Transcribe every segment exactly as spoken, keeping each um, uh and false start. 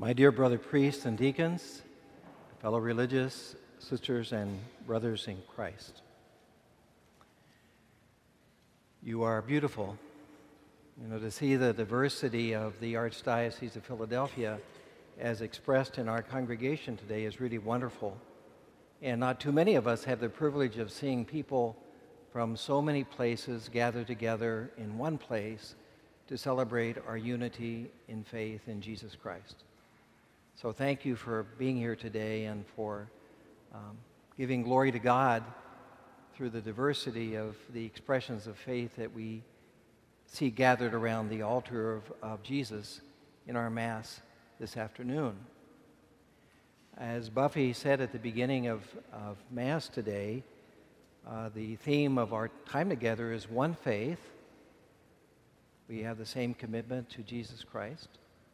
My dear brother priests and deacons, fellow religious sisters and brothers in Christ, you are beautiful. You know, to see the diversity of the Archdiocese of Philadelphia as expressed in our congregation today is really wonderful. And not too many of us have the privilege of seeing people from so many places gather together in one place to celebrate our unity in faith in Jesus Christ. So thank you for being here today and for um, giving glory to God through the diversity of the expressions of faith that we see gathered around the altar of, of Jesus in our Mass this afternoon. As Buffy said at the beginning of, of Mass today, uh, the theme of our time together is one faith. We have the same commitment to Jesus Christ.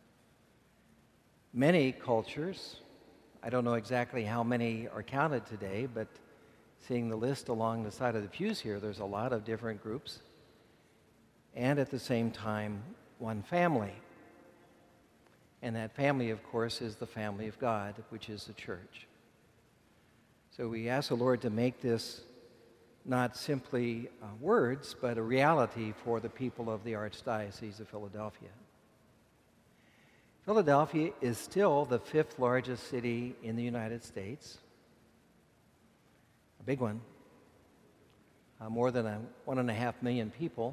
Many cultures, I don't know exactly how many are counted today, but seeing the list along the side of the pews here, there's a lot of different groups. And at the same time, one family. And that family, of course, is the family of God, which is the church. So we ask the Lord to make this not simply uh, words, but a reality for the people of the Archdiocese of Philadelphia. Philadelphia is still the fifth largest city in the United States, a big one, uh, more than a, one and a half million people.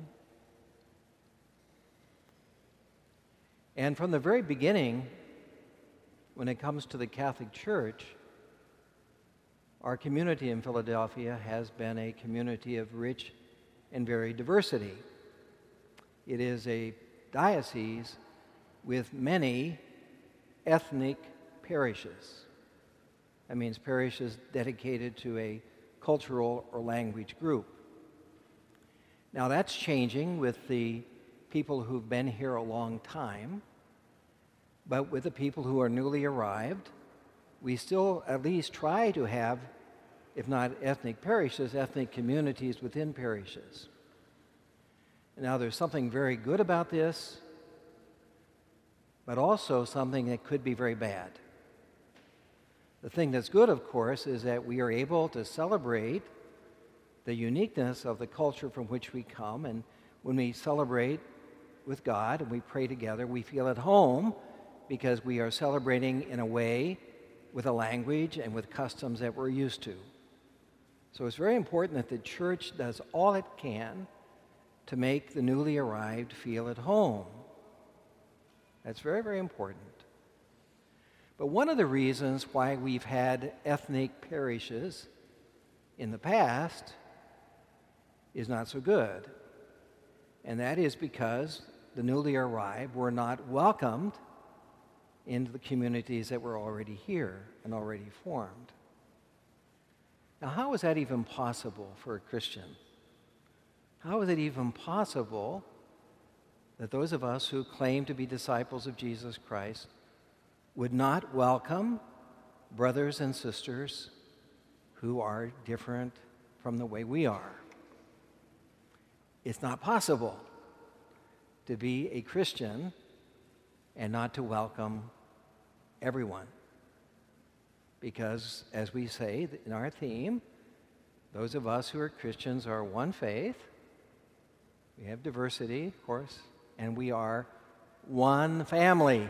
And from the very beginning, when it comes to the Catholic Church, our community in Philadelphia has been a community of rich and varied diversity. It is a diocese with many ethnic parishes. That means parishes dedicated to a cultural or language group. Now that's changing with the people who've been here a long time, but with the people who are newly arrived, we still at least try to have, if not ethnic parishes, ethnic communities within parishes. Now there's something very good about this, but also something that could be very bad. The thing that's good, of course, is that we are able to celebrate the uniqueness of the culture from which we come, and when we celebrate with God and we pray together, we feel at home because we are celebrating in a way with a language and with customs that we're used to. So it's very important that the church does all it can to make the newly arrived feel at home. That's very, very important. But one of the reasons why we've had ethnic parishes in the past is not so good. And that is because the newly arrived were not welcomed into the communities that were already here and already formed. Now, how is that even possible for a Christian? How is it even possible that those of us who claim to be disciples of Jesus Christ would not welcome brothers and sisters who are different from the way we are? It's not possible to be a Christian and not to welcome everyone. Because, as we say in our theme, those of us who are Christians are one faith. We have diversity, of course, and we are one family.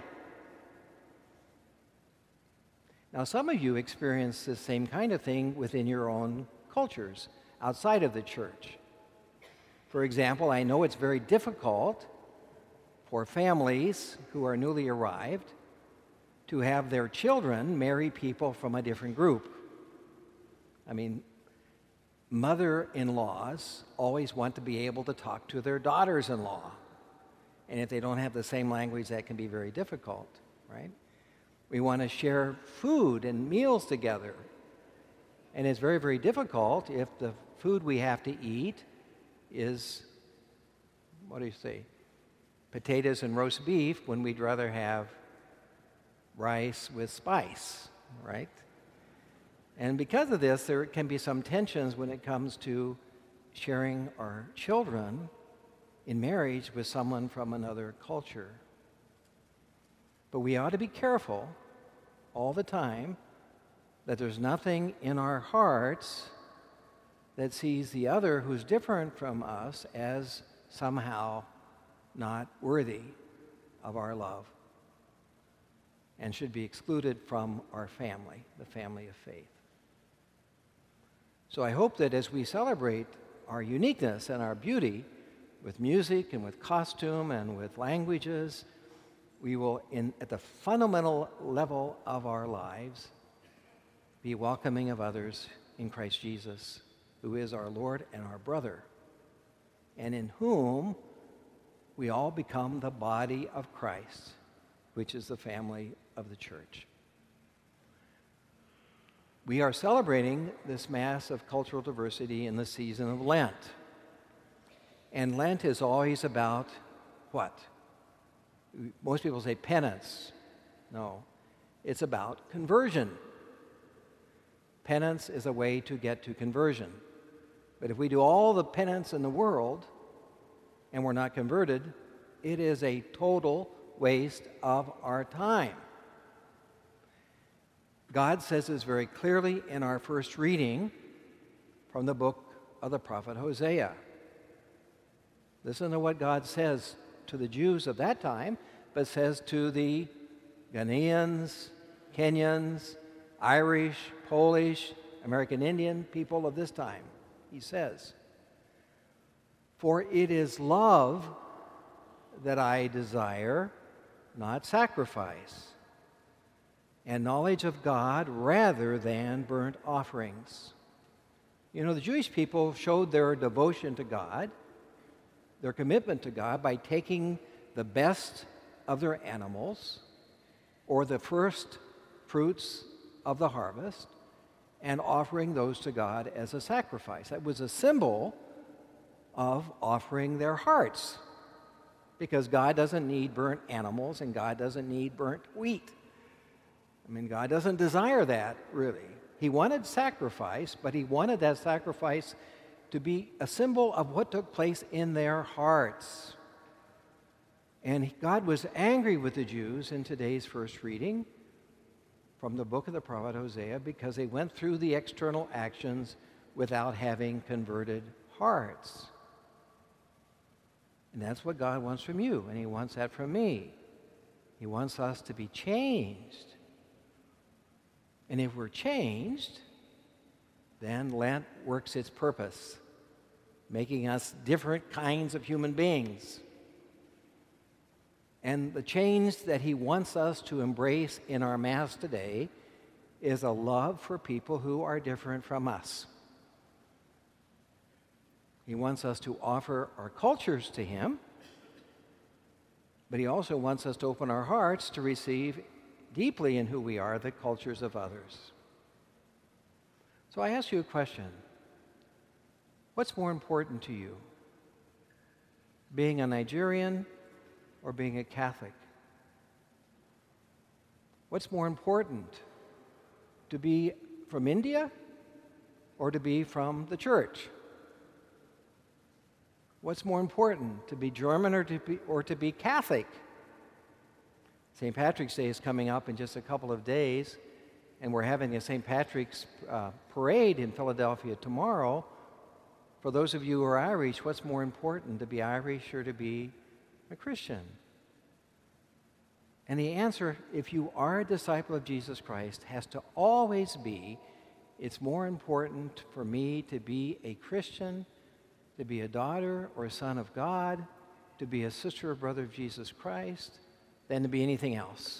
Now, some of you experience the same kind of thing within your own cultures outside of the church. For example, I know it's very difficult for families who are newly arrived to have their children marry people from a different group. I mean, mother-in-laws always want to be able to talk to their daughters-in-law. And if they don't have the same language, that can be very difficult, right? We want to share food and meals together. And it's very, very difficult if the food we have to eat is, what do you say, potatoes and roast beef when we'd rather have rice with spice, right? And because of this, there can be some tensions when it comes to sharing our children in marriage with someone from another culture. But we ought to be careful all the time that there's nothing in our hearts that sees the other who's different from us as somehow not worthy of our love and should be excluded from our family, the family of faith. So I hope that as we celebrate our uniqueness and our beauty with music and with costume and with languages, we will, in, at the fundamental level of our lives, be welcoming of others in Christ Jesus, who is our Lord and our brother, and in whom we all become the body of Christ, which is the family of the church. We are celebrating this Mass of cultural diversity in the season of Lent. And Lent is always about what? Most people say penance. No, it's about conversion. Penance is a way to get to conversion. But if we do all the penance in the world and we're not converted, it is a total waste of our time. God says this very clearly in our first reading from the book of the prophet Hosea. Listen to what God says to the Jews of that time, but says to the Ghanaians, Kenyans, Irish, Polish, American Indian people of this time. He says, "For it is love that I desire, not sacrifice, and knowledge of God rather than burnt offerings." You know, the Jewish people showed their devotion to God, their commitment to God, by taking the best of their animals or the first fruits of the harvest and offering those to God as a sacrifice. That was a symbol of offering their hearts, because God doesn't need burnt animals and God doesn't need burnt wheat. I mean, God doesn't desire that, really. He wanted sacrifice, but he wanted that sacrifice to be a symbol of what took place in their hearts. And God was angry with the Jews in today's first reading from the book of the prophet Hosea because they went through the external actions without having converted hearts. And that's what God wants from you, and he wants that from me. He wants us to be changed. And if we're changed, then Lent works its purpose, making us different kinds of human beings. And the change that he wants us to embrace in our Mass today is a love for people who are different from us. He wants us to offer our cultures to him, but he also wants us to open our hearts to receive deeply in who we are the cultures of others. So I ask you a question. What's more important to you? Being a Nigerian or being a Catholic? What's more important? To be from India or to be from the church? What's more important? To be German or to be, or to be Catholic? Saint Patrick's Day is coming up in just a couple of days, and we're having a Saint Patrick's uh, parade in Philadelphia tomorrow. For those of you who are Irish, what's more important, to be Irish or to be a Christian? And the answer, if you are a disciple of Jesus Christ, has to always be, it's more important for me to be a Christian, to be a daughter or a son of God, to be a sister or brother of Jesus Christ, than to be anything else.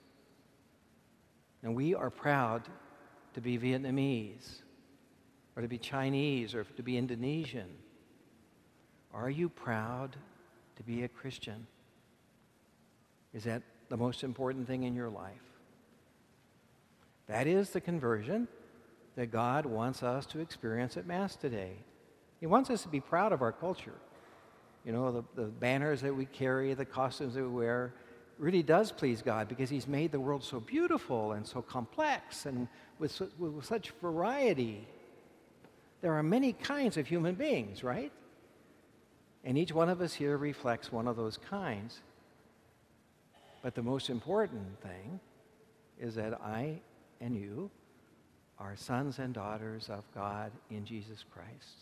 And we are proud to be Vietnamese, or to be Chinese, or to be Indonesian. Are you proud to be a Christian? Is that the most important thing in your life? That is the conversion that God wants us to experience at Mass today. He wants us to be proud of our culture. You know, the, the banners that we carry, the costumes that we wear, really does please God because he's made the world so beautiful and so complex and with, su- with such variety. There are many kinds of human beings, right? And each one of us here reflects one of those kinds. But the most important thing is that I and you are sons and daughters of God in Jesus Christ.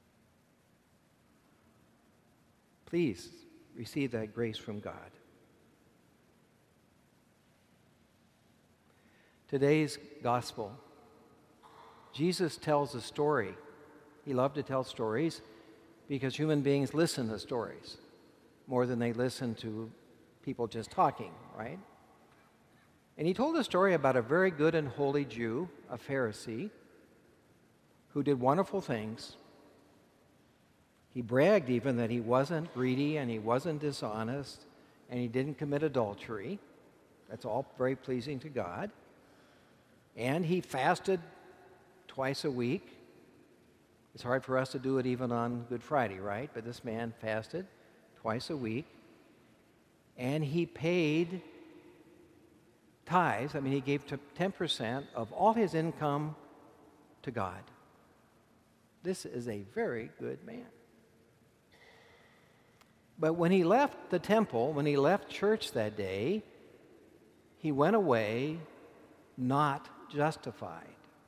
Please receive that grace from God. Today's gospel, Jesus tells a story. He loved to tell stories because human beings listen to stories more than they listen to people just talking, right? And he told a story about a very good and holy Jew, a Pharisee, who did wonderful things. He bragged even that he wasn't greedy and he wasn't dishonest and he didn't commit adultery. That's all very pleasing to God. And he fasted twice a week. It's hard for us to do it even on Good Friday, right? But this man fasted twice a week. And he paid tithes. I mean, he gave ten percent of all his income to God. This is a very good man. But when he left the temple, when he left church that day, he went away not justified.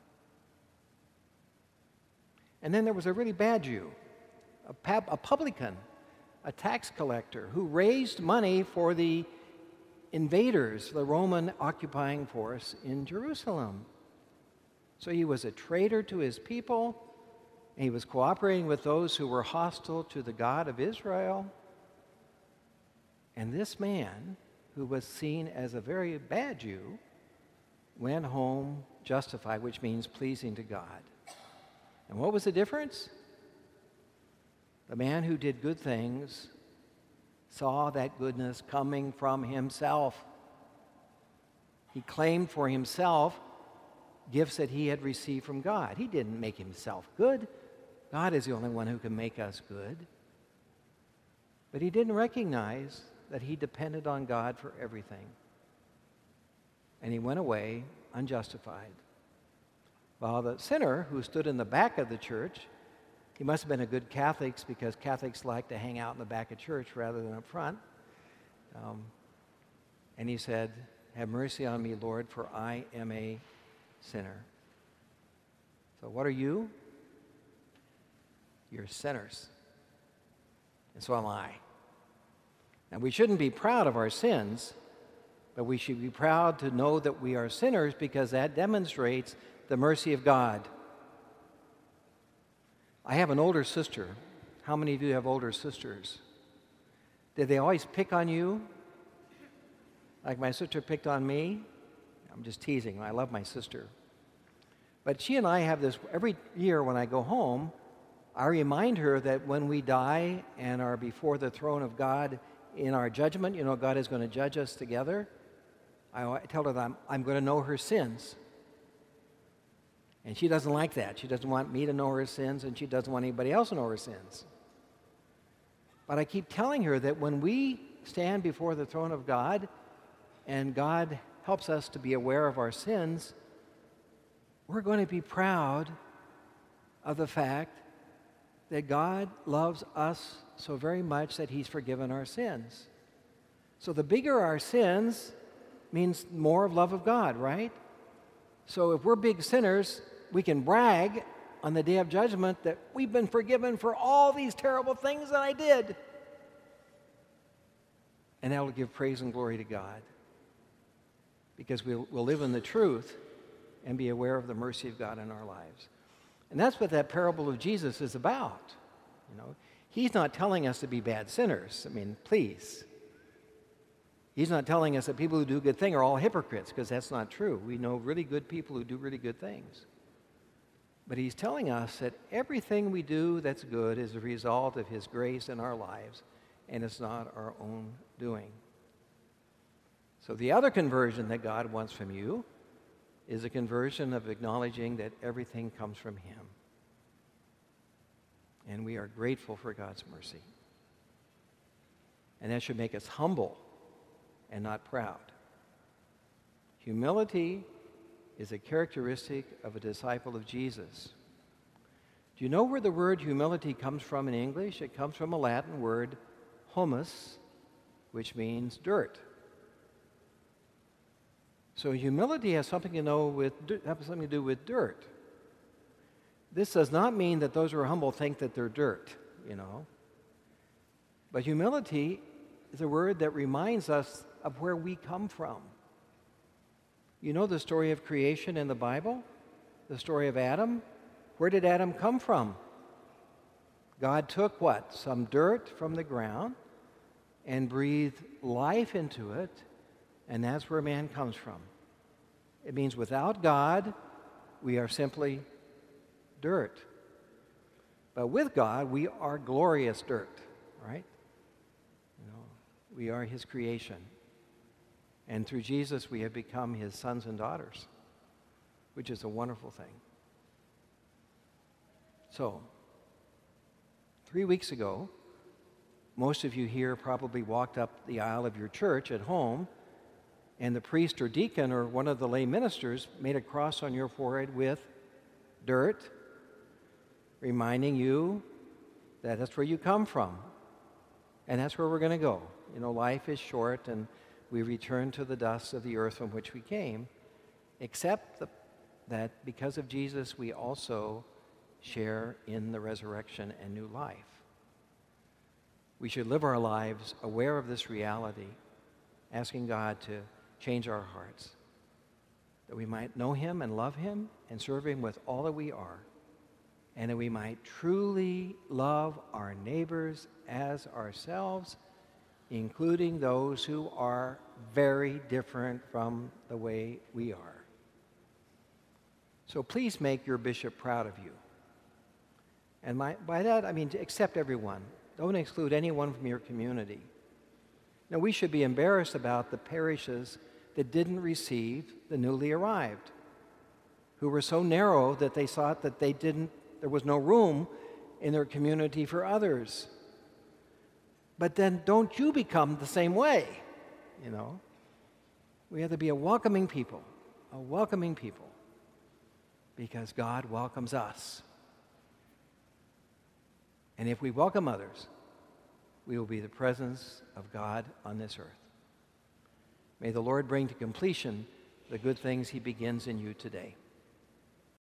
And then there was a really bad Jew, a, pub- a publican, a tax collector who raised money for the invaders, the Roman occupying force in Jerusalem. So he was a traitor to his people, and he was cooperating with those who were hostile to the God of Israel. And this man, who was seen as a very bad Jew, went home justified, which means pleasing to God. And what was the difference? The man who did good things saw that goodness coming from himself. He claimed for himself gifts that he had received from God. He didn't make himself good. God is the only one who can make us good. But he didn't recognize that he depended on God for everything. And he went away unjustified. While the sinner who stood in the back of the church, he must have been a good Catholic because Catholics like to hang out in the back of church rather than up front. Um, and he said, "Have mercy on me, Lord, for I am a sinner." So what are you? You're sinners. And so am I. And we shouldn't be proud of our sins, but we should be proud to know that we are sinners because that demonstrates the mercy of God. I have an older sister. How many of you have older sisters? Did they always pick on you? Like my sister picked on me? I'm just teasing. I love my sister. But she and I have this, every year when I go home, I remind her that when we die and are before the throne of God in our judgment, you know, God is going to judge us together. I tell her that I'm, I'm going to know her sins. And she doesn't like that. She doesn't want me to know her sins, and she doesn't want anybody else to know her sins. But I keep telling her that when we stand before the throne of God and God helps us to be aware of our sins, we're going to be proud of the fact that God loves us so very much that he's forgiven our sins. So the bigger our sins means more of love of God, right? So if we're big sinners, we can brag on the day of judgment that we've been forgiven for all these terrible things that I did. And that will give praise and glory to God. Because we'll, we'll live in the truth and be aware of the mercy of God in our lives. And that's what that parable of Jesus is about. You know, he's not telling us to be bad sinners. I mean, please. He's not telling us that people who do good things are all hypocrites, because that's not true. We know really good people who do really good things. But he's telling us that everything we do that's good is a result of his grace in our lives, and it's not our own doing. So the other conversion that God wants from you is a conversion of acknowledging that everything comes from him. And we are grateful for God's mercy. And that should make us humble and not proud. Humility is a characteristic of a disciple of Jesus. Do you know where the word humility comes from in English? It comes from a Latin word, humus, which means dirt. So humility has something to know with have something to do with dirt. This does not mean that those who are humble think that they're dirt, you know. But humility is a word that reminds us of where we come from. You know the story of creation in the Bible? The story of Adam? Where did Adam come from? God took what? Some dirt from the ground and breathed life into it, and that's where man comes from. It means without God, we are simply dirt. But with God, we are glorious dirt, right? You know, we are his creation. And through Jesus, we have become his sons and daughters, which is a wonderful thing. So, three weeks ago, most of you here probably walked up the aisle of your church at home, and the priest or deacon or one of the lay ministers made a cross on your forehead with dirt, reminding you that that's where you come from, and that's where we're going to go. You know, life is short, and we return to the dust of the earth from which we came, except the, that because of Jesus, we also share in the resurrection and new life. We should live our lives aware of this reality, asking God to change our hearts, that we might know him and love him and serve him with all that we are, and that we might truly love our neighbors as ourselves, including those who are very different from the way we are. So please make your bishop proud of you. And my, by that, I mean to accept everyone. Don't exclude anyone from your community. Now, we should be embarrassed about the parishes that didn't receive the newly arrived, who were so narrow that they thought that they didn't, there was no room in their community for others. But then don't you become the same way, you know? We have to be a welcoming people, a welcoming people, because God welcomes us. And if we welcome others, we will be the presence of God on this earth. May the Lord bring to completion the good things he begins in you today.